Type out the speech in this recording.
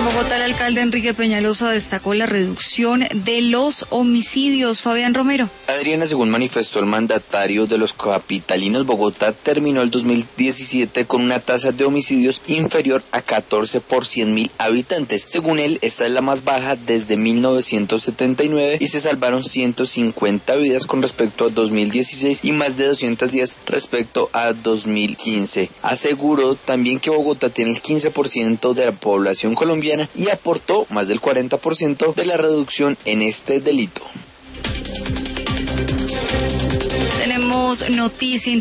En Bogotá, el alcalde Enrique Peñalosa destacó la reducción de los homicidios. Fabián Romero. Adriana, según manifestó el mandatario de los capitalinos, Bogotá terminó el 2017 con una tasa de homicidios inferior a 14 por 100.000 habitantes. Según él, esta es la más baja desde 1979 y se salvaron 150 vidas con respecto a 2016 y más de 210 respecto a 2015. Aseguró también que Bogotá tiene el 15% de la población colombiana y aportó más del 40% de la reducción en este delito. Tenemos noticia